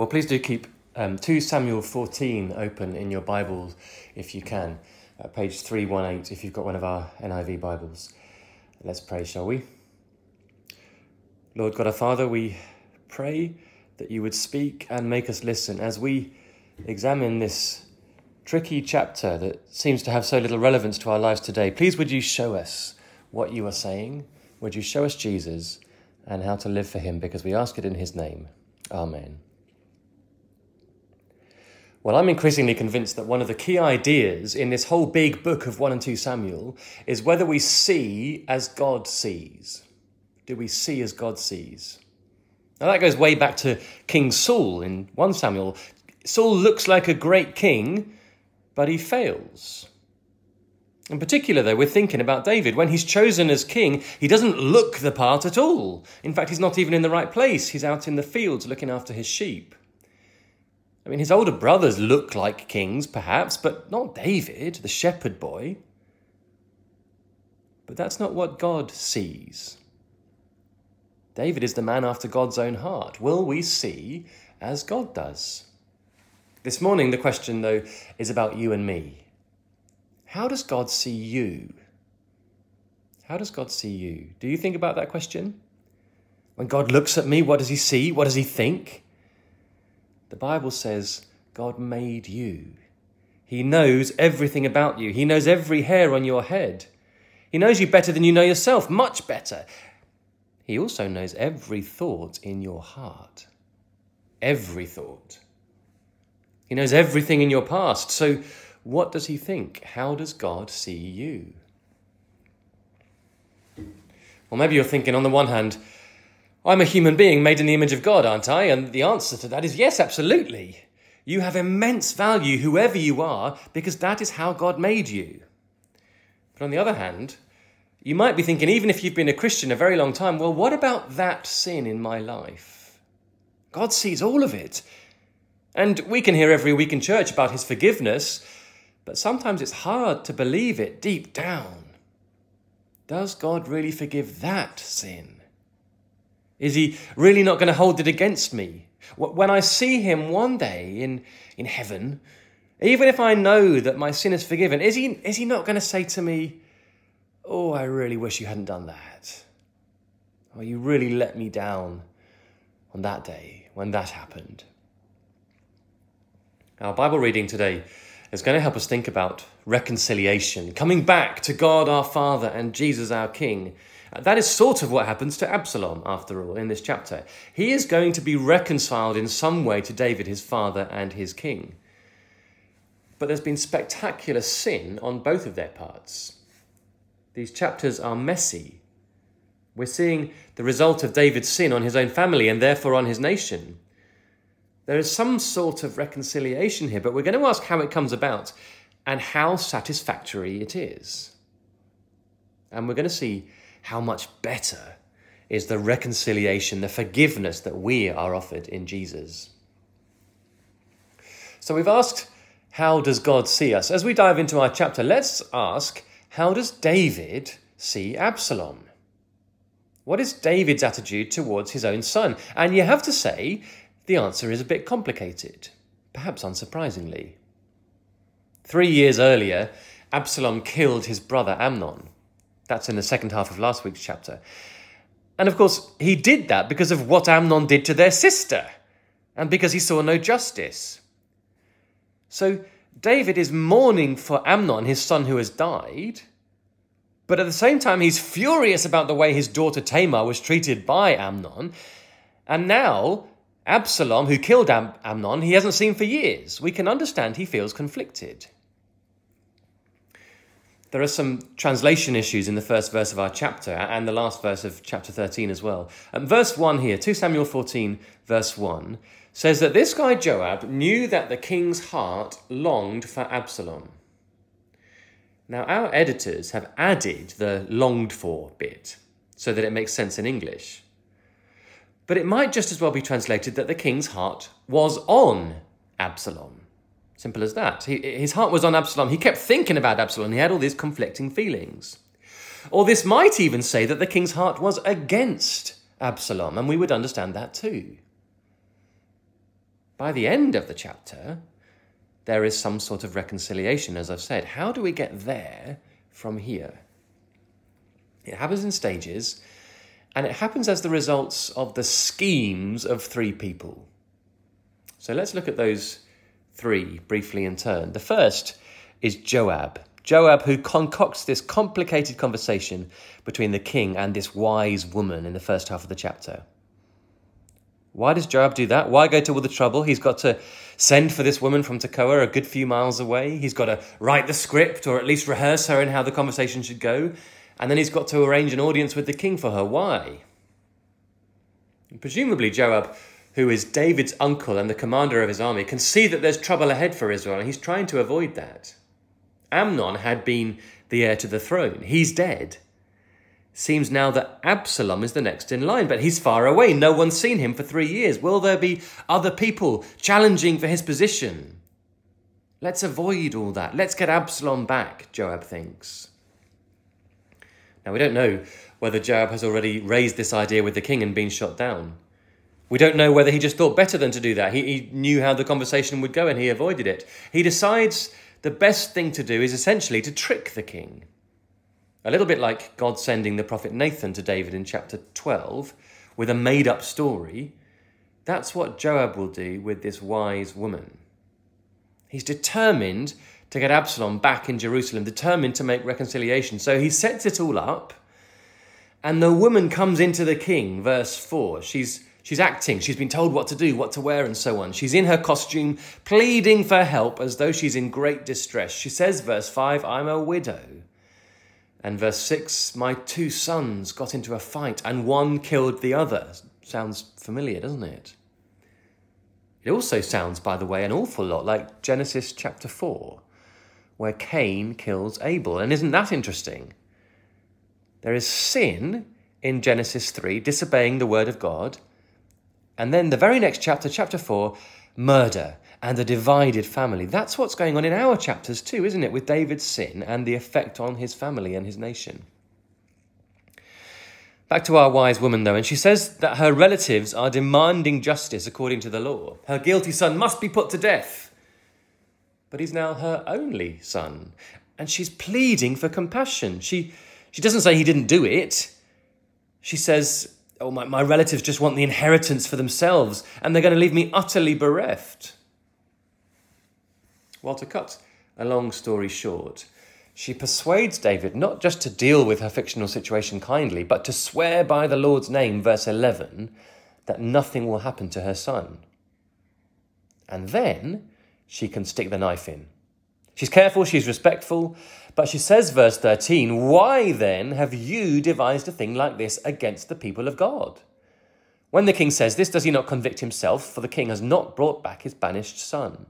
Well, please do keep 2 Samuel 14 open in your Bible if you can. Page 318 if you've got one of our NIV Bibles. Let's pray, shall we? Lord God our Father, we pray that you would speak and make us listen as we examine this tricky chapter that seems to have so little relevance to our lives today. Please would you show us what you are saying? Would you show us Jesus and how to live for him? Because we ask it in his name. Amen. Well, I'm increasingly convinced that one of the key ideas in this whole big book of 1 and 2 Samuel is whether we see as God sees. Do we see as God sees? Now that goes way back to King Saul in 1 Samuel. Saul looks like a great king, but he fails. In particular, though, we're thinking about David. When he's chosen as king, he doesn't look the part at all. In fact, he's not even in the right place. He's out in the fields looking after his sheep. I mean, his older brothers look like kings, perhaps, but not David, the shepherd boy. But that's not what God sees. David is the man after God's own heart. Will we see as God does? This morning, the question, though, is about you and me. How does God see you? How does God see you? Do you think about that question? When God looks at me, what does he see? What does he think? The Bible says God made you. He knows everything about you. He knows every hair on your head. He knows you better than you know yourself, much better. He also knows every thought in your heart. Every thought. He knows everything in your past. So what does he think? How does God see you? Well, maybe you're thinking, on the one hand, I'm a human being made in the image of God, aren't I? And the answer to that is yes, absolutely. You have immense value, whoever you are, because that is how God made you. But on the other hand, you might be thinking, even if you've been a Christian a very long time, well, what about that sin in my life? God sees all of it. And we can hear every week in church about his forgiveness, but sometimes it's hard to believe it deep down. Does God really forgive that sin? Is he really not going to hold it against me? When I see him one day in heaven, even if I know that my sin is forgiven, is he not going to say to me, oh, I really wish you hadn't done that? Or you really let me down on that day when that happened? Our Bible reading today is going to help us think about reconciliation, coming back to God our Father and Jesus our King. That is sort of what happens to Absalom, after all, in this chapter. He is going to be reconciled in some way to David, his father and his king. But there's been spectacular sin on both of their parts. These chapters are messy. We're seeing the result of David's sin on his own family and therefore on his nation. There is some sort of reconciliation here, but we're going to ask how it comes about and how satisfactory it is. And we're going to see how much better is the reconciliation, the forgiveness that we are offered in Jesus. So we've asked, how does God see us? As we dive into our chapter, let's ask, how does David see Absalom? What is David's attitude towards his own son? And you have to say, the answer is a bit complicated, perhaps unsurprisingly. 3 years earlier, Absalom killed his brother Amnon. That's in the second half of last week's chapter. And of course, he did that because of what Amnon did to their sister, and because he saw no justice. So David is mourning for Amnon, his son who has died, but at the same time, he's furious about the way his daughter Tamar was treated by Amnon. And now, Absalom, who killed Amnon, he hasn't seen for years. We can understand he feels conflicted. There are some translation issues in the first verse of our chapter and the last verse of chapter 13 as well. Verse 1 here, 2 Samuel 14, verse 1, says that this guy Joab knew that the king's heart longed for Absalom. Now, our editors have added the longed for bit so that it makes sense in English. But it might just as well be translated that the king's heart was on Absalom. Simple as that. His heart was on Absalom. He kept thinking about Absalom. He had all these conflicting feelings. Or this might even say that the king's heart was against Absalom, and we would understand that too. by the end of the chapter, there is some sort of reconciliation, as I've said. How do we get there from here? It happens in stages, and it happens as the results of the schemes of three people. So let's look at those three briefly in turn. The first is Joab. Joab, who concocts this complicated conversation between the king and this wise woman in the first half of the chapter. Why does Joab do that? Why go to all the trouble? He's got to send for this woman from Tekoa, a good few miles away. He's got to write the script, or at least rehearse her in how the conversation should go. And then he's got to arrange an audience with the king for her. Why? And presumably Joab, who is David's uncle and the commander of his army, can see that there's trouble ahead for Israel, and he's trying to avoid that. Amnon had been the heir to the throne. He's dead. Seems now that Absalom is the next in line, but he's far away. No one's seen him for 3 years. Will there be other people challenging for his position? Let's avoid all that. Let's get Absalom back, Joab thinks. Now, we don't know whether Joab has already raised this idea with the king and been shot down. We don't know whether he just thought better than to do that. He knew how the conversation would go and he avoided it. He decides the best thing to do is essentially to trick the king. A little bit like God sending the prophet Nathan to David in chapter 12 with a made-up story. That's what Joab will do with this wise woman. He's determined to get Absalom back in Jerusalem, determined to make reconciliation. So he sets it all up, and the woman comes into the king, verse 4. She's acting. She's been told what to do, what to wear, and so on. She's in her costume, pleading for help as though she's in great distress. She says, verse 5, I'm a widow. And verse 6, my 2 sons got into a fight and one killed the other. Sounds familiar, doesn't it? It also sounds, by the way, an awful lot like Genesis chapter 4, where Cain kills Abel. And isn't that interesting? There is sin in Genesis 3, disobeying the word of God. And then the very next chapter, chapter 4, murder and a divided family. That's what's going on in our chapters too, isn't it? With David's sin and the effect on his family and his nation. Back to our wise woman, though, and she says that her relatives are demanding justice according to the law. Her guilty son must be put to death. But he's now her only son, and she's pleading for compassion. She doesn't say he didn't do it. She says, oh, my relatives just want the inheritance for themselves, and they're going to leave me utterly bereft. Well, to cut a long story short, she persuades David not just to deal with her fictional situation kindly, but to swear by the Lord's name, verse 11, that nothing will happen to her son. And then she can stick the knife in. She's careful, she's respectful, but she says, verse 13, why then have you devised a thing like this against the people of God? When the king says this, does he not convict himself? For the king has not brought back his banished son.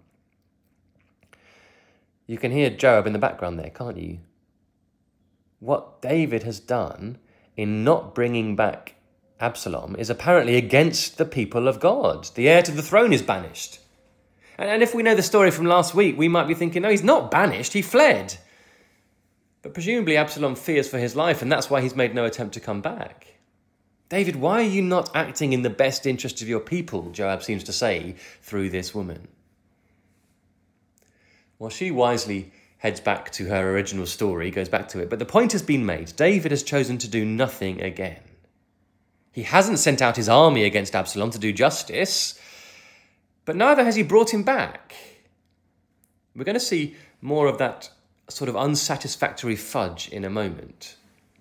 You can hear Joab in the background there, can't you? What David has done in not bringing back Absalom is apparently against the people of God. The heir to the throne is banished. And if we know the story from last week, we might be thinking, no, he's not banished, he fled. But presumably Absalom fears for his life, and that's why he's made no attempt to come back. David, why are you not acting in the best interest of your people, Joab seems to say through this woman. Well, she wisely heads back to her original story, goes back to it. But the point has been made. David has chosen to do nothing again. He hasn't sent out his army against Absalom to do justice, but neither has he brought him back. We're going to see more of that sort of unsatisfactory fudge in a moment.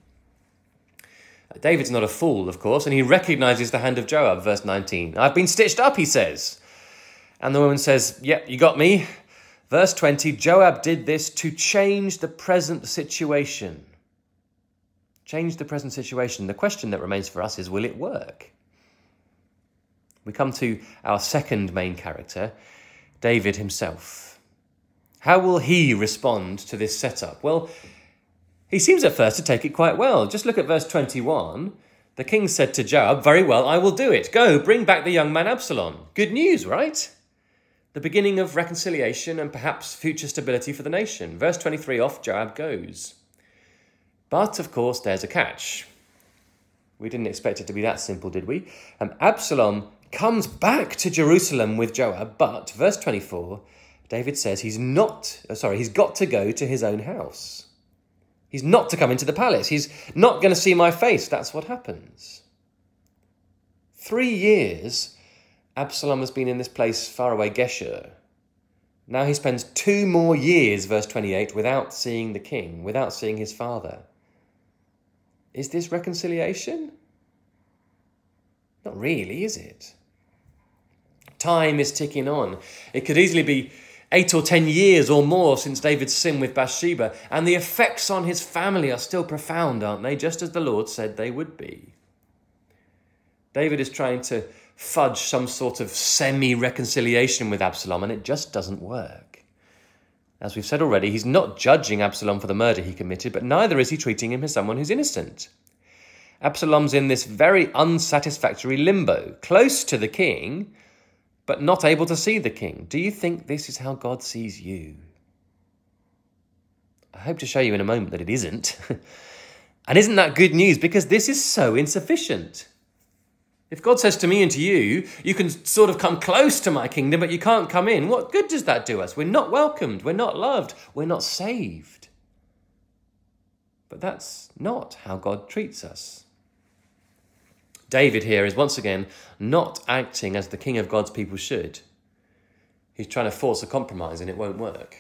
David's not a fool, of course, and he recognises the hand of Joab, verse 19. I've been stitched up, he says. And the woman says, yep, you got me. Verse 20, Joab did this to change the present situation. Change the present situation. The question that remains for us is, will it work? We come to our second main character, David himself. How will he respond to this setup? Well, he seems at first to take it quite well. Just look at verse 21. The king said to Joab, very well, I will do it. Go, bring back the young man Absalom. Good news, right? The beginning of reconciliation and perhaps future stability for the nation. Verse 23, off Joab goes. But, of course, there's a catch. We didn't expect it to be that simple, did we? Absalom comes back to Jerusalem with Joab, but, verse 24, David says he's got to go to his own house. He's not to come into the palace. He's not going to see my face. That's what happens. 3 years, Absalom has been in this place far away, Geshur. Now he spends 2 more years, verse 28, without seeing the king, without seeing his father. Is this reconciliation? Not really, is it? Time is ticking on. It could easily be 8 or 10 years or more since David's sin with Bathsheba, and the effects on his family are still profound, aren't they? Just as the Lord said they would be. David is trying to fudge some sort of semi-reconciliation with Absalom, and it just doesn't work. As we've said already, he's not judging Absalom for the murder he committed, but neither is he treating him as someone who's innocent. Absalom's in this very unsatisfactory limbo, close to the king, but not able to see the king. Do you think this is how God sees you? I hope to show you in a moment that it isn't. And isn't that good news? Because this is so insufficient. If God says to me and to you, you can sort of come close to my kingdom, but you can't come in, what good does that do us? We're not welcomed, we're not loved, we're not saved. But that's not how God treats us. David here is once again not acting as the king of God's people should. He's trying to force a compromise and it won't work.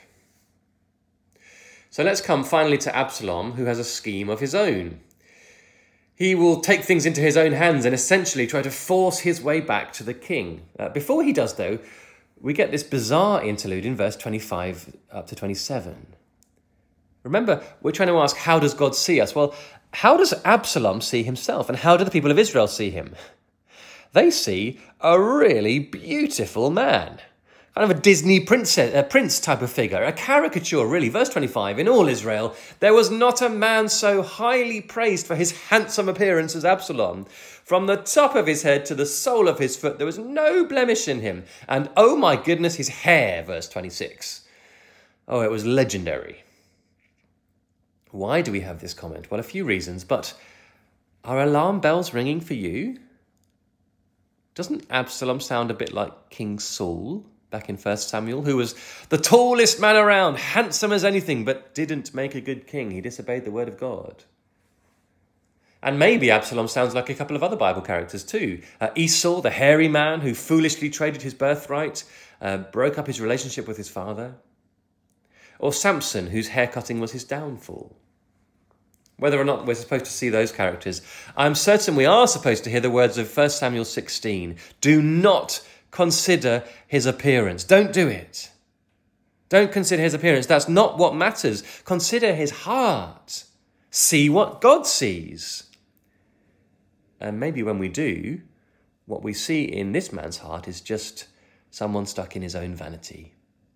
So let's come finally to Absalom, who has a scheme of his own. He will take things into his own hands and essentially try to force his way back to the king. Before he does, though, we get this bizarre interlude in verse 25 up to 27. Remember, we're trying to ask, how does God see us? Well, how does Absalom see himself? And how do the people of Israel see him? They see a really beautiful man. Kind of a Disney prince type of figure. A caricature, really. Verse 25, in all Israel, there was not a man so highly praised for his handsome appearance as Absalom. From the top of his head to the sole of his foot, there was no blemish in him. And oh my goodness, his hair, verse 26. Oh, it was legendary. Why do we have this comment? Well, a few reasons, but are alarm bells ringing for you? Doesn't Absalom sound a bit like King Saul back in 1 Samuel, who was the tallest man around, handsome as anything, but didn't make a good king? He disobeyed the word of God. And maybe Absalom sounds like a couple of other Bible characters too. Esau, the hairy man who foolishly traded his birthright, broke up his relationship with his father. Or Samson, whose haircutting was his downfall. Whether or not we're supposed to see those characters, I'm certain we are supposed to hear the words of 1 Samuel 16. Do not consider his appearance. Don't do it. Don't consider his appearance. That's not what matters. Consider his heart. See what God sees. And maybe when we do, what we see in this man's heart is just someone stuck in his own vanity.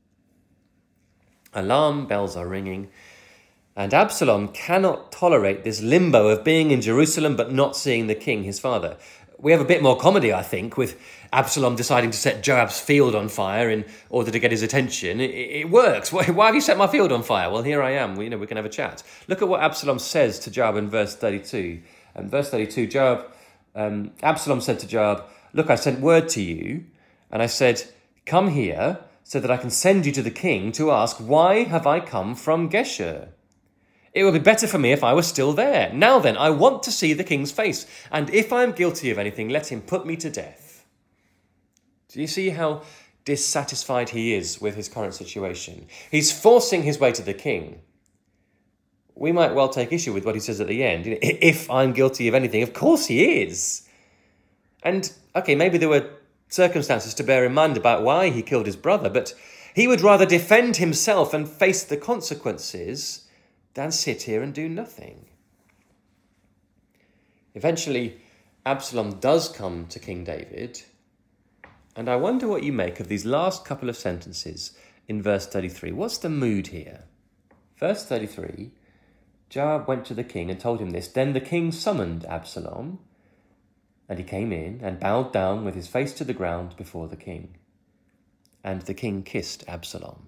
Alarm bells are ringing, and Absalom cannot tolerate this limbo of being in Jerusalem but not seeing the king, his father. We have a bit more comedy, I think, with Absalom deciding to set Joab's field on fire in order to get his attention. It works. Why have you set my field on fire? Well, here I am. We can have a chat. Look at what Absalom says to Joab in verse 32. Verse 32, Absalom said to Joab, "Look, I sent word to you, and I said, 'Come here, so that I can send you to the king to ask, why have I come from Geshur? It would be better for me if I were still there. Now then, I want to see the king's face, and if I am guilty of anything, let him put me to death.'" Do you see how dissatisfied he is with his current situation? He's forcing his way to the king. We might well take issue with what he says at the end. If I'm guilty of anything, of course he is. And, okay, maybe there were circumstances to bear in mind about why he killed his brother, but he would rather defend himself and face the consequences than sit here and do nothing. Eventually, Absalom does come to King David, and I wonder what you make of these last couple of sentences in verse 33. What's the mood here? Verse 33, Joab went to the king and told him this. Then the king summoned Absalom, and he came in and bowed down with his face to the ground before the king. And the king kissed Absalom.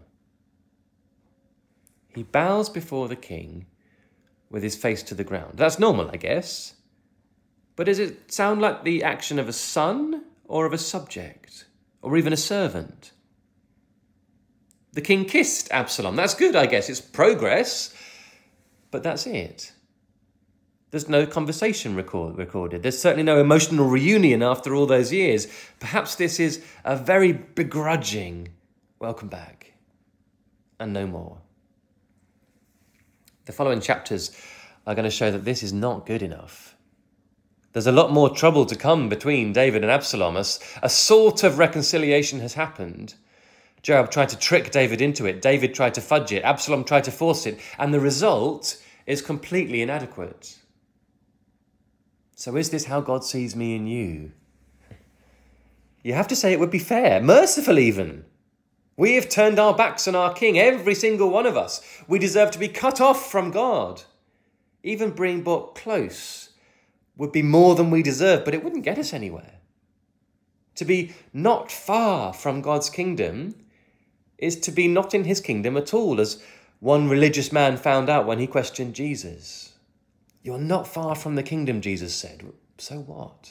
He bows before the king with his face to the ground. That's normal, I guess. But does it sound like the action of a son or of a subject, or even a servant. The king kissed Absalom. That's good, I guess. It's progress, but that's it. There's no conversation recorded. There's certainly no emotional reunion after all those years. Perhaps this is a very begrudging welcome back, and no more. The following chapters are going to show that this is not good enough. There's a lot more trouble to come between David and Absalom. A sort of reconciliation has happened. Joab tried to trick David into it. David tried to fudge it. Absalom tried to force it. And the result is completely inadequate. So is this how God sees me and you? You have to say it would be fair, merciful even. We have turned our backs on our king, every single one of us. We deserve to be cut off from God. Even being brought close would be more than we deserve, but it wouldn't get us anywhere. To be not far from God's kingdom is to be not in his kingdom at all, as one religious man found out when he questioned Jesus. You're not far from the kingdom, Jesus said. So what?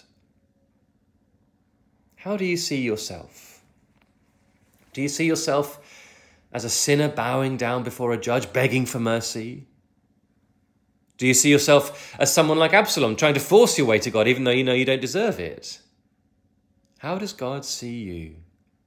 How do you see yourself? Do you see yourself as a sinner bowing down before a judge, begging for mercy? Do you see yourself as someone like Absalom, trying to force your way to God, even though you know you don't deserve it? How does God see you?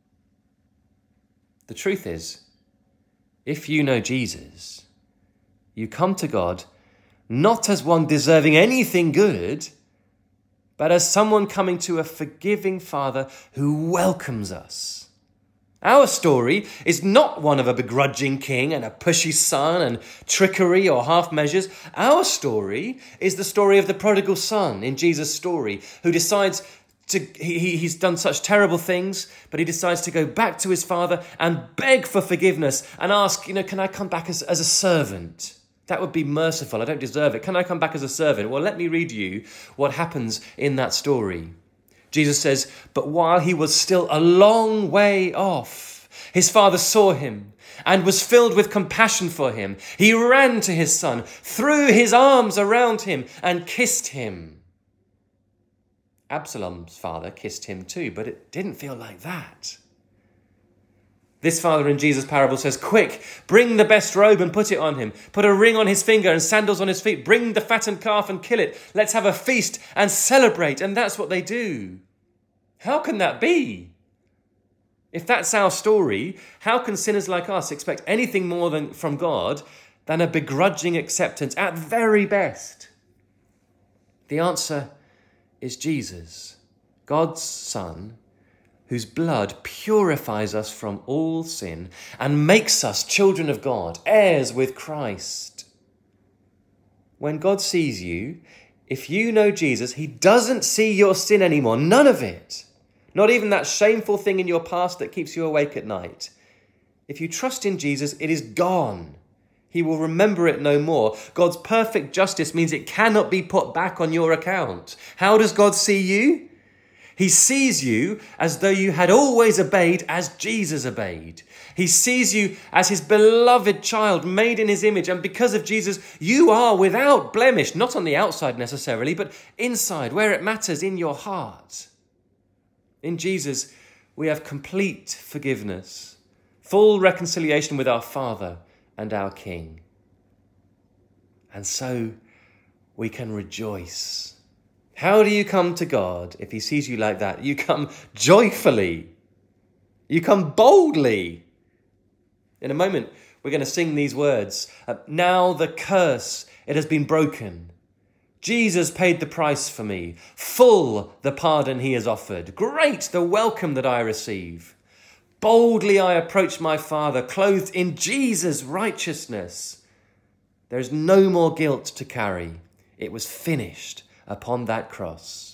The truth is, if you know Jesus, you come to God not as one deserving anything good, but as someone coming to a forgiving Father who welcomes us. Our story is not one of a begrudging king and a pushy son and trickery or half measures. Our story is the story of the prodigal son in Jesus' story, who decides he's done such terrible things, but he decides to go back to his father and beg for forgiveness and ask, can I come back as a servant? That would be merciful. I don't deserve it. Can I come back as a servant? Well, let me read you what happens in that story. Jesus says, but while he was still a long way off, his father saw him and was filled with compassion for him. He ran to his son, threw his arms around him and kissed him. Absalom's father kissed him too, but it didn't feel like that. This father in Jesus' parable says, quick, bring the best robe and put it on him. Put a ring on his finger and sandals on his feet. Bring the fattened calf and kill it. Let's have a feast and celebrate. And that's what they do. How can that be? If that's our story, how can sinners like us expect anything more from God than a begrudging acceptance at very best? The answer is Jesus, God's Son, whose blood purifies us from all sin and makes us children of God, heirs with Christ. When God sees you, if you know Jesus, he doesn't see your sin anymore, none of it. Not even that shameful thing in your past that keeps you awake at night. If you trust in Jesus, it is gone. He will remember it no more. God's perfect justice means it cannot be put back on your account. How does God see you? He sees you as though you had always obeyed as Jesus obeyed. He sees you as his beloved child made in his image. And because of Jesus, you are without blemish, not on the outside necessarily, but inside, where it matters, in your heart. In Jesus, we have complete forgiveness, full reconciliation with our Father and our King. And so we can rejoice. How do you come to God if he sees you like that? You come joyfully. You come boldly. In a moment, we're going to sing these words. Now the curse, it has been broken. Jesus paid the price for me. Full the pardon he has offered. Great the welcome that I receive. Boldly I approach my Father, clothed in Jesus' righteousness. There is no more guilt to carry. It was finished upon that cross.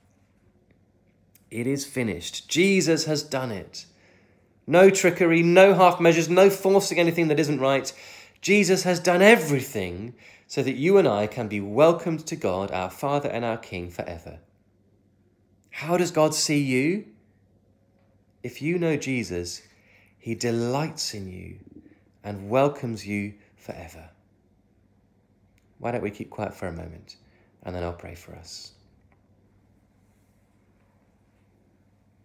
It is finished. Jesus has done it. No trickery, no half measures, no forcing anything that isn't right. Jesus has done everything so that you and I can be welcomed to God, our Father and our King forever. How does God see you? If you know Jesus, he delights in you and welcomes you forever. Why don't we keep quiet for a moment, and then I'll pray for us.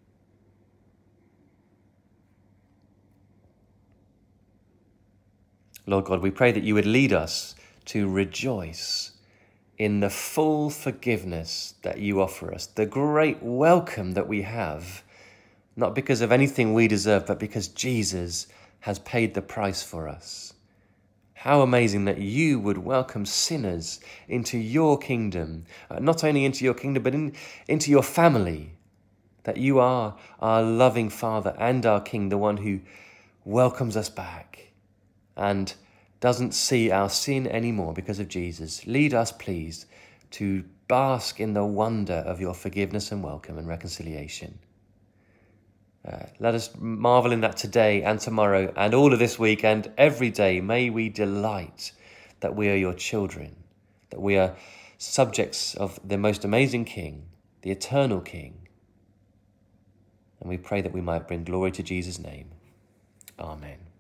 Lord God, we pray that you would lead us to rejoice in the full forgiveness that you offer us, the great welcome that we have, not because of anything we deserve, but because Jesus has paid the price for us. How amazing that you would welcome sinners into your kingdom, not only into your kingdom, but into your family, that you are our loving Father and our King, the one who welcomes us back and doesn't see our sin anymore because of Jesus. Lead us, please, to bask in the wonder of your forgiveness and welcome and reconciliation. Let us marvel in that today and tomorrow and all of this week and every day. May we delight that we are your children, that we are subjects of the most amazing King, the eternal King. And we pray that we might bring glory to Jesus' name. Amen.